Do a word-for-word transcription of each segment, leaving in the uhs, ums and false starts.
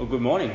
Well, good morning.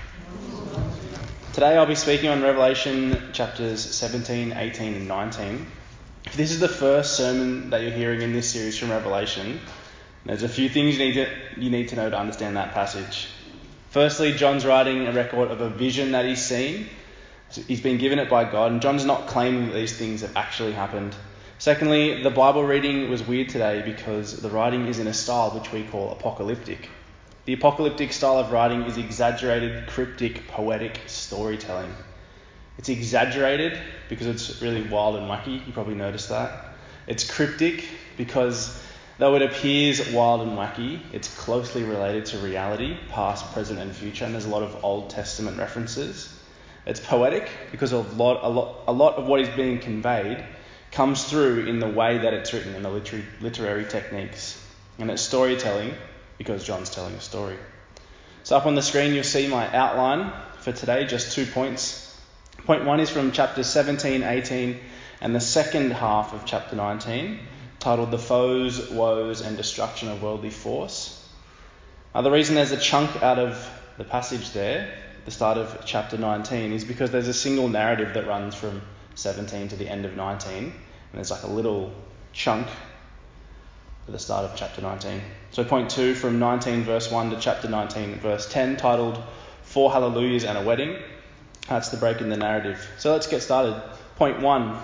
Today I'll be speaking on Revelation chapters seventeen, eighteen and nineteen. If this is the first sermon that you're hearing in this series from Revelation, there's a few things you need to, you need to know to understand that passage. Firstly, John's writing a record of a vision that he's seen. He's been given it by God, and John's not claiming that these things have actually happened. Secondly, the Bible reading was weird today because the writing is in a style which we call apocalyptic. The apocalyptic style of writing is exaggerated, cryptic, poetic storytelling. It's exaggerated because it's really wild and wacky. You probably noticed that. It's cryptic because though it appears wild and wacky, it's closely related to reality, past, present and future, and there's a lot of Old Testament references. It's poetic because a lot, a lot, a lot of what is being conveyed comes through in the way that it's written, in the literary, literary techniques. And it's storytelling because John's telling a story. So up on the screen you'll see my outline for today, just two points. Point one is from chapters seventeen, eighteen and the second half of chapter nineteen, titled The Foes, Woes and Destruction of Worldly Force. Now the reason there's a chunk out of the passage there, the start of chapter nineteen, is because there's a single narrative that runs from seventeen to the end of nineteen, and there's like a little chunk at the start of chapter nineteen. So point two, from nineteen verse one to chapter nineteen verse ten, titled Four Hallelujahs and a Wedding. That's the break in the narrative. So let's get started. Point one,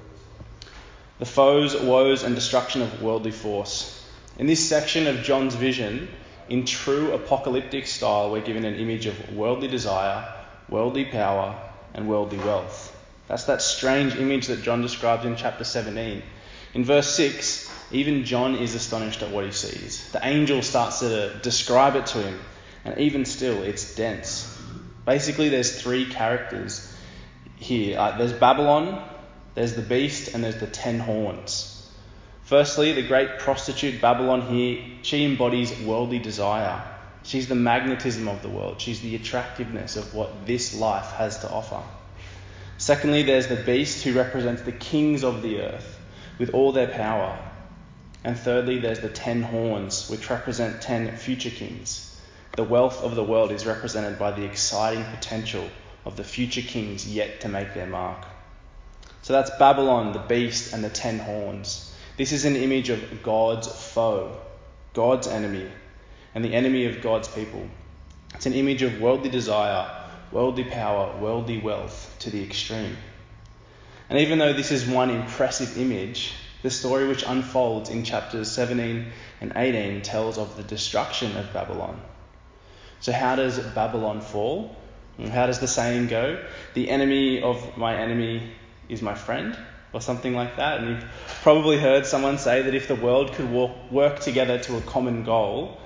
the foes, woes and destruction of worldly force. In this section of John's vision, in true apocalyptic style, we're given an image of worldly desire, worldly power and worldly wealth. That's that strange image that John describes in chapter seventeen. In verse six, even John is astonished at what he sees. The angel starts to describe it to him, and even still, it's dense. Basically, there's three characters here. Uh, there's Babylon, there's the beast, and there's the ten horns. Firstly, the great prostitute Babylon here, she embodies worldly desire. She's the magnetism of the world. She's the attractiveness of what this life has to offer. Secondly, there's the beast, who represents the kings of the earth with all their power. And thirdly, there's the ten horns, which represent ten future kings. The wealth of the world is represented by the exciting potential of the future kings yet to make their mark. So that's Babylon, the beast, and the ten horns. This is an image of God's foe, God's enemy, and the enemy of God's people. It's an image of worldly desire, worldly power, worldly wealth to the extreme. And even though this is one impressive image, the story which unfolds in chapters seventeen and eighteen tells of the destruction of Babylon. So how does Babylon fall? And how does the saying go? The enemy of my enemy is my friend, or something like that. And you've probably heard someone say that if the world could walk, work together to a common goal,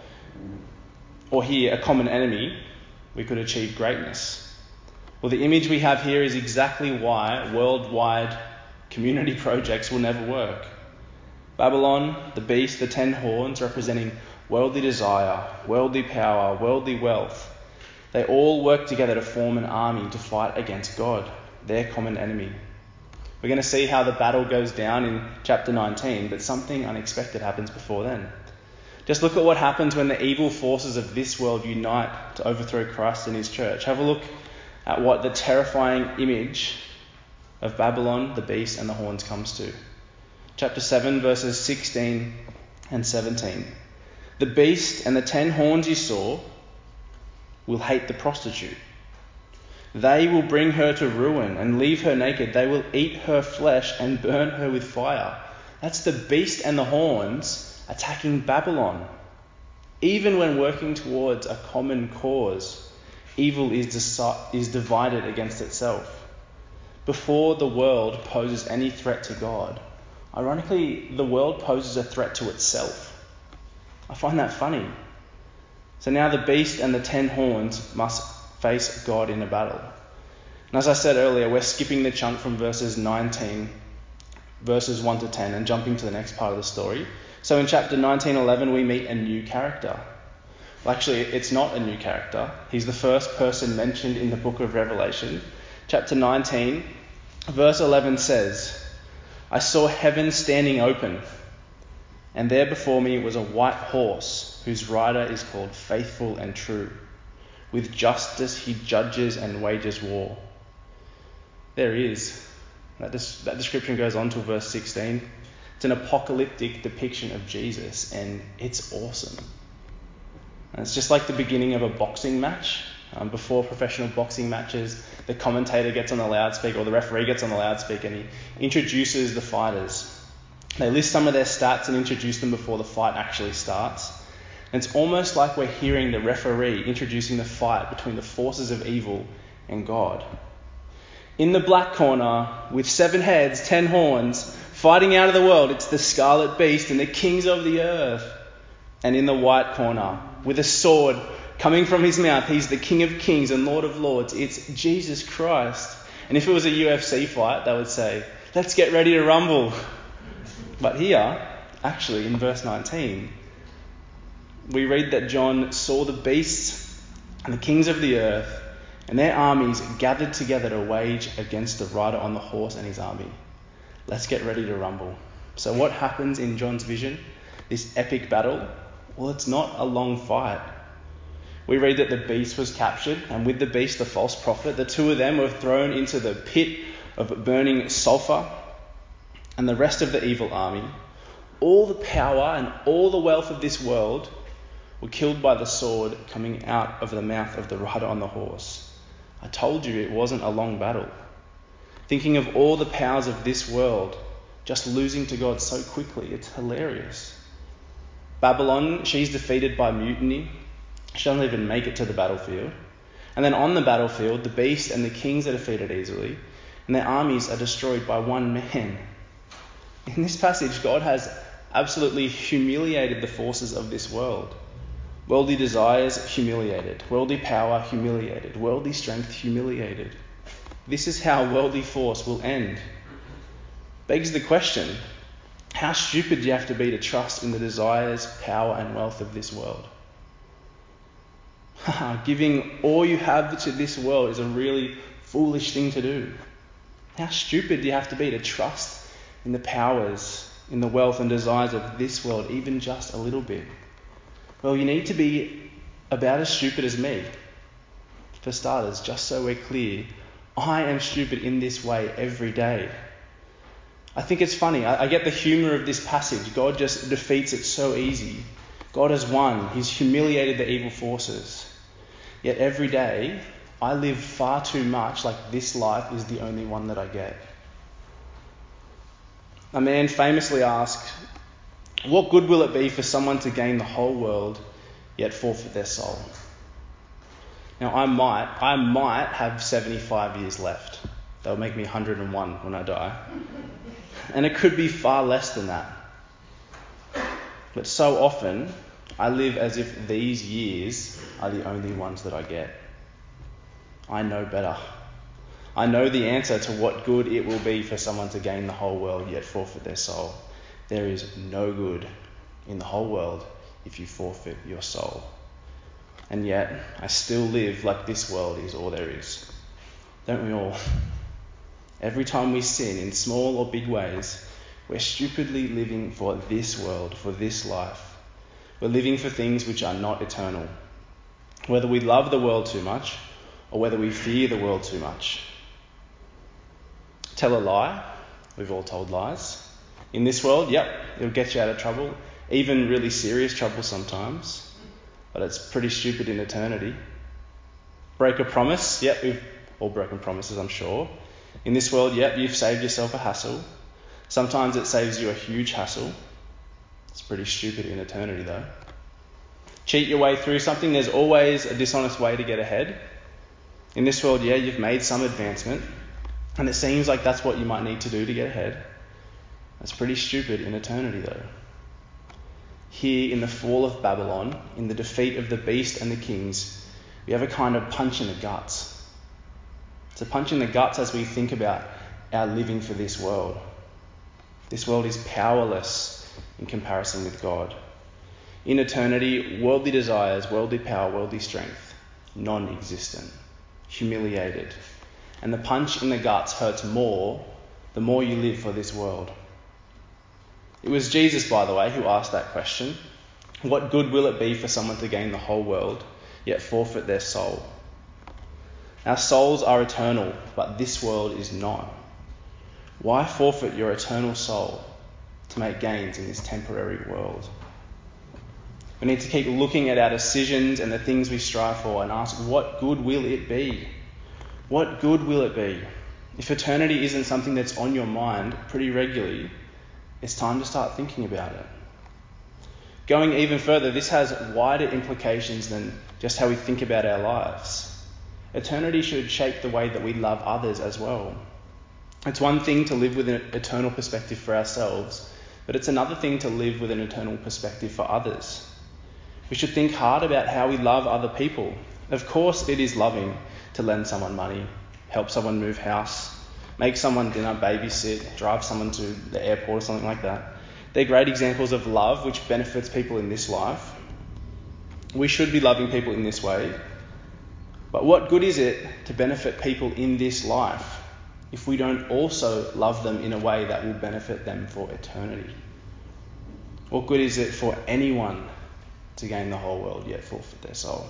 or here a common enemy, we could achieve greatness. Well, the image we have here is exactly why worldwide community projects will never work. Babylon, the beast, the ten horns, representing worldly desire, worldly power, worldly wealth, they all work together to form an army to fight against God, their common enemy. We're going to see how the battle goes down in chapter nineteen, but something unexpected happens before then. Just look at what happens when the evil forces of this world unite to overthrow Christ and his church. Have a look at what the terrifying image of Babylon, the beast and the horns comes to. Chapter seven, verses sixteen and seventeen. The beast and the ten horns you saw will hate the prostitute. They will bring her to ruin and leave her naked. They will eat her flesh and burn her with fire. That's the beast and the horns attacking Babylon. Even when working towards a common cause, evil is, deci- is divided against itself. Before the world poses any threat to God, ironically, the world poses a threat to itself. I find that funny. So now the beast and the ten horns must face God in a battle. And as I said earlier, we're skipping the chunk from verses nineteen, verses one to ten, and jumping to the next part of the story. So in chapter nineteen eleven, we meet a new character. Well, actually, it's not a new character. He's the first person mentioned in the book of Revelation. Chapter nineteen, verse eleven says, I saw heaven standing open, and there before me was a white horse whose rider is called Faithful and True. With justice he judges and wages war. There he is. That, des- that description goes on to verse sixteen. It's an apocalyptic depiction of Jesus, and it's awesome. And it's just like the beginning of a boxing match. Um, before professional boxing matches, the commentator gets on the loudspeaker, or the referee gets on the loudspeaker, and he introduces the fighters. They list some of their stats and introduce them before the fight actually starts. And it's almost like we're hearing the referee introducing the fight between the forces of evil and God. In the black corner, with seven heads, ten horns, fighting out of the world, it's the scarlet beast and the kings of the earth. And in the white corner, with a sword coming from his mouth, he's the King of Kings and Lord of Lords. It's Jesus Christ. And if it was a U F C fight, they would say, let's get ready to rumble. But here, actually, in verse nineteen, we read that John saw the beasts and the kings of the earth and their armies gathered together to wage against the rider on the horse and his army. Let's get ready to rumble. So what happens in John's vision? This epic battle? Well, it's not a long fight. We read that the beast was captured, and with the beast, the false prophet, the two of them were thrown into the pit of burning sulfur, and the rest of the evil army, all the power and all the wealth of this world, were killed by the sword coming out of the mouth of the rider on the horse. I told you it wasn't a long battle. Thinking of all the powers of this world just losing to God so quickly, it's hilarious. Babylon, she's defeated by mutiny. She doesn't even make it to the battlefield. And then on the battlefield, the beast and the kings are defeated easily, and their armies are destroyed by one man. In this passage, God has absolutely humiliated the forces of this world. Worldly desires, humiliated. Worldly power, humiliated. Worldly strength, humiliated. This is how worldly force will end. Begs the question, how stupid do you have to be to trust in the desires, power, and wealth of this world? Giving all you have to this world is a really foolish thing to do. How stupid do you have to be to trust in the powers, in the wealth and desires of this world, even just a little bit? Well, you need to be about as stupid as me. For starters, just so we're clear, I am stupid in this way every day. I think it's funny. I, I get the humour of this passage. God just defeats it so easy. God has won. He's humiliated the evil forces. Yet every day, I live far too much like this life is the only one that I get. A man famously asked, what good will it be for someone to gain the whole world yet forfeit their soul? Now, I might, I might have seventy-five years left. That'll make me one hundred and one when I die. And it could be far less than that. But so often, I live as if these years are the only ones that I get. I know better. I know the answer to what good it will be for someone to gain the whole world yet forfeit their soul. There is no good in the whole world if you forfeit your soul. And yet, I still live like this world is all there is. Don't we all? Every time we sin in small or big ways, we're stupidly living for this world, for this life. We're living for things which are not eternal. Whether we love the world too much or whether we fear the world too much. Tell a lie. We've all told lies. In this world, yep, it'll get you out of trouble, even really serious trouble sometimes. But it's pretty stupid in eternity. Break a promise. Yep, we've all broken promises, I'm sure. In this world, yep, you've saved yourself a hassle. Sometimes it saves you a huge hassle. It's pretty stupid in eternity, though. Cheat your way through something. There's always a dishonest way to get ahead. In this world, yeah, you've made some advancement. And it seems like that's what you might need to do to get ahead. That's pretty stupid in eternity, though. Here in the fall of Babylon, in the defeat of the beast and the kings, we have a kind of punch in the guts. It's a punch in the guts as we think about our living for this world. This world is powerless in comparison with God. In eternity, worldly desires, worldly power, worldly strength, non-existent, humiliated. And the punch in the guts hurts more the more you live for this world. It was Jesus, by the way, who asked that question. What good will it be for someone to gain the whole world yet forfeit their soul. Our souls are eternal, but this world is not. Why forfeit your eternal soul to make gains in this temporary world? We need to keep looking at our decisions and the things we strive for and ask, what good will it be? What good will it be? If eternity isn't something that's on your mind pretty regularly, it's time to start thinking about it. Going even further, this has wider implications than just how we think about our lives. Eternity should shape the way that we love others as well. It's one thing to live with an eternal perspective for ourselves, but it's another thing to live with an eternal perspective for others. We should think hard about how we love other people. Of course, it is loving to lend someone money, help someone move house, make someone dinner, babysit, drive someone to the airport or something like that. They're great examples of love which benefits people in this life. We should be loving people in this way. But what good is it to benefit people in this life if we don't also love them in a way that will benefit them for eternity? What good is it for anyone to gain the whole world yet forfeit their soul?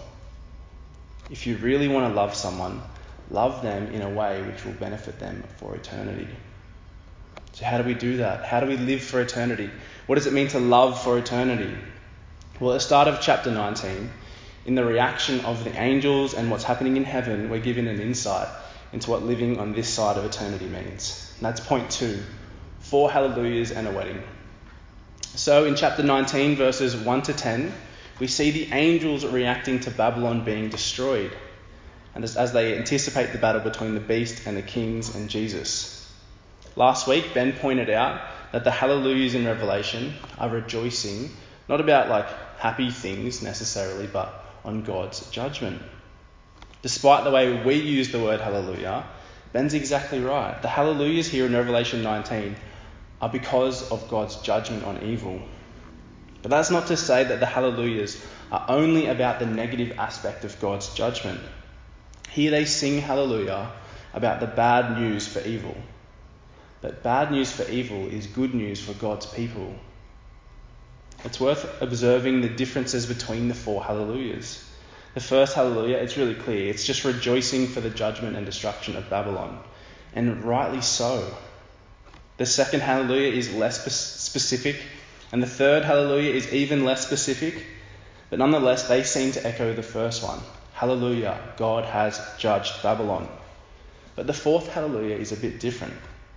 If you really want to love someone, love them in a way which will benefit them for eternity. So how do we do that? How do we live for eternity? What does it mean to love for eternity? Well, at the start of chapter nineteen, in the reaction of the angels and what's happening in heaven, we're given an insight into what living on this side of eternity means. And that's point two, four hallelujahs and a wedding. So in chapter nineteen, verses one to ten, we see the angels reacting to Babylon being destroyed, and as, as they anticipate the battle between the beast and the kings and Jesus. Last week, Ben pointed out that the hallelujahs in Revelation are rejoicing, not about like happy things necessarily, but on God's judgment. Despite the way we use the word hallelujah, Ben's exactly right. The hallelujahs here in Revelation nineteen are because of God's judgment on evil. But that's not to say that the hallelujahs are only about the negative aspect of God's judgment. Here they sing hallelujah about the bad news for evil. But bad news for evil is good news for God's people. It's worth observing the differences between the four hallelujahs. The first hallelujah, it's really clear. It's just rejoicing for the judgment and destruction of Babylon. And rightly so. The second hallelujah is less specific. And the third hallelujah is even less specific. But nonetheless, they seem to echo the first one. Hallelujah, God has judged Babylon. But the fourth hallelujah is a bit different.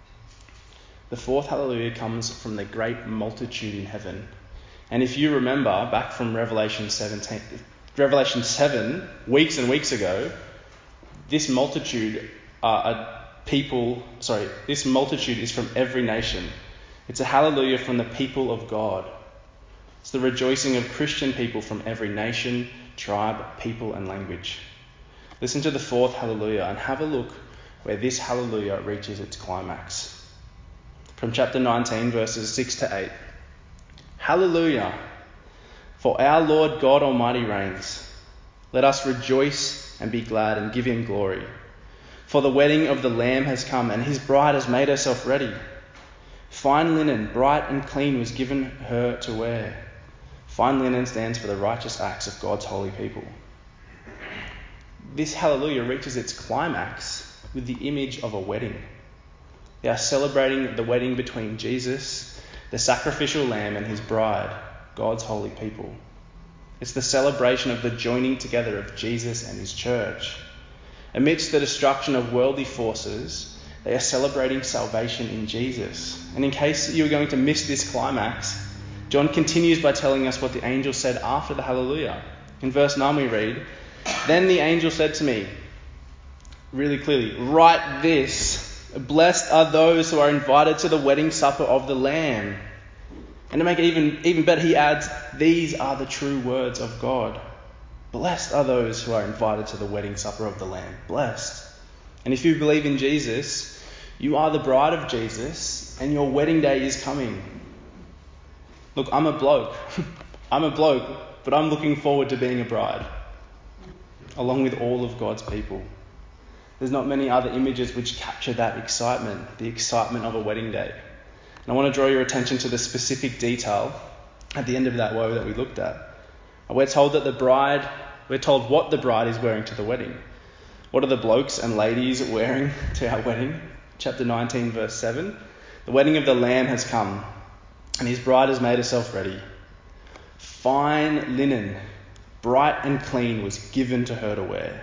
The fourth hallelujah comes from the great multitude in heaven. And if you remember back from Revelation seventeen, Revelation seven, weeks and weeks ago, this multitude are a people, sorry, this multitude is from every nation. It's a hallelujah from the people of God. It's the rejoicing of Christian people from every nation, tribe, people and language. Listen to the fourth hallelujah and have a look where this hallelujah reaches its climax. From chapter nineteen, verses six to eight. Hallelujah! For our Lord God Almighty reigns. Let us rejoice and be glad and give him glory. For the wedding of the Lamb has come, and his bride has made herself ready. Fine linen, bright and clean, was given her to wear. Fine linen stands for the righteous acts of God's holy people. This hallelujah reaches its climax with the image of a wedding. They are celebrating the wedding between Jesus, the sacrificial lamb, and his bride, God's holy people. It's the celebration of the joining together of Jesus and his church. Amidst the destruction of worldly forces, they are celebrating salvation in Jesus. And in case you were going to miss this climax, John continues by telling us what the angel said after the hallelujah. In verse nine we read, "Then the angel said to me," really clearly, "Write this, blessed are those who are invited to the wedding supper of the Lamb." And to make it even, even better, he adds, "These are the true words of God. Blessed are those who are invited to the wedding supper of the Lamb." Blessed. And if you believe in Jesus, you are the bride of Jesus, and your wedding day is coming. Look, I'm a bloke. I'm a bloke, but I'm looking forward to being a bride, along with all of God's people. There's not many other images which capture that excitement, the excitement of a wedding day. And I want to draw your attention to the specific detail at the end of that woe that we looked at. We're told that the bride we're told what the bride is wearing to the wedding. What are the blokes and ladies wearing to our wedding? Chapter nineteen, verse seven. The wedding of the Lamb has come, and his bride has made herself ready. Fine linen, bright and clean, was given to her to wear.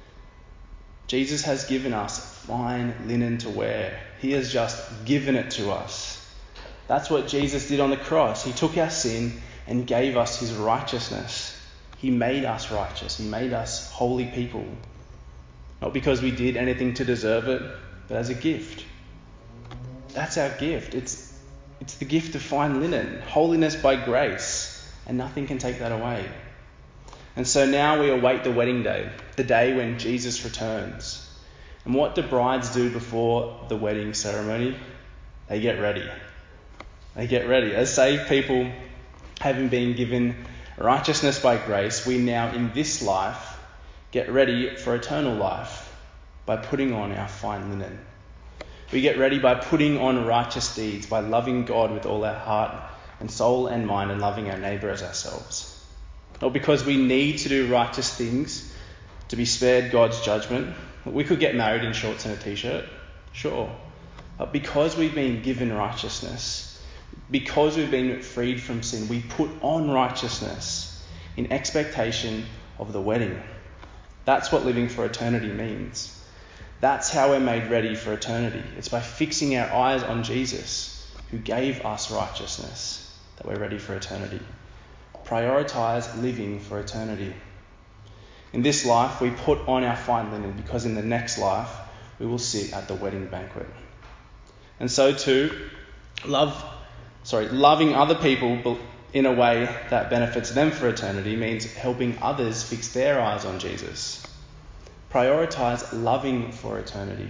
Jesus has given us fine linen to wear. He has just given it to us. That's what Jesus did on the cross. He took our sin and gave us his righteousness. He made us righteous. He made us holy people. Not because we did anything to deserve it, but as a gift. That's our gift. It's, it's the gift of fine linen, holiness by grace, and nothing can take that away. And so now we await the wedding day, the day when Jesus returns. And what do brides do before the wedding ceremony? They get ready. They get ready. As saved people, having been given righteousness by grace, we now in this life get ready for eternal life by putting on our fine linen. We get ready by putting on righteous deeds, by loving God with all our heart and soul and mind, and loving our neighbour as ourselves. Not because we need to do righteous things to be spared God's judgment. We could get married in shorts and a t-shirt, sure. But because we've been given righteousness, because we've been freed from sin, we put on righteousness in expectation of the wedding. That's what living for eternity means. That's how we're made ready for eternity. It's by fixing our eyes on Jesus, who gave us righteousness, that we're ready for eternity. Prioritise living for eternity. In this life, we put on our fine linen because in the next life, we will sit at the wedding banquet. And so too, love, sorry, loving other people in a way that benefits them for eternity means helping others fix their eyes on Jesus. Prioritise loving for eternity.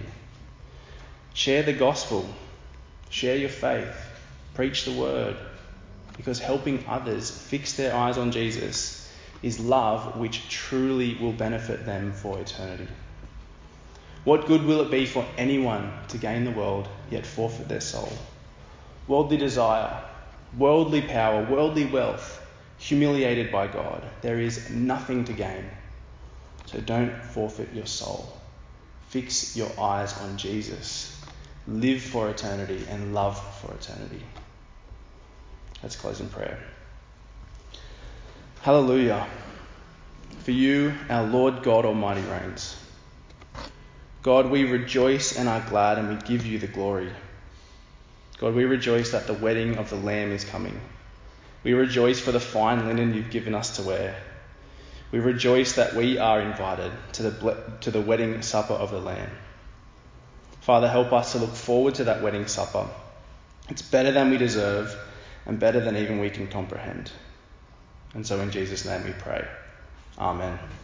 Share the gospel. Share your faith. Preach the word. Because helping others fix their eyes on Jesus is love which truly will benefit them for eternity. What good will it be for anyone to gain the world yet forfeit their soul? Worldly desire, worldly power, worldly wealth, humiliated by God. There is nothing to gain. So don't forfeit your soul. Fix your eyes on Jesus. Live for eternity and love for eternity. Let's close in prayer. Hallelujah. For you, our Lord God Almighty reigns. God, we rejoice and are glad, and we give you the glory. God, we rejoice that the wedding of the Lamb is coming. We rejoice for the fine linen you've given us to wear. We rejoice that we are invited to the, to the wedding supper of the Lamb. Father, help us to look forward to that wedding supper. It's better than we deserve and better than even we can comprehend. And so in Jesus' name we pray. Amen.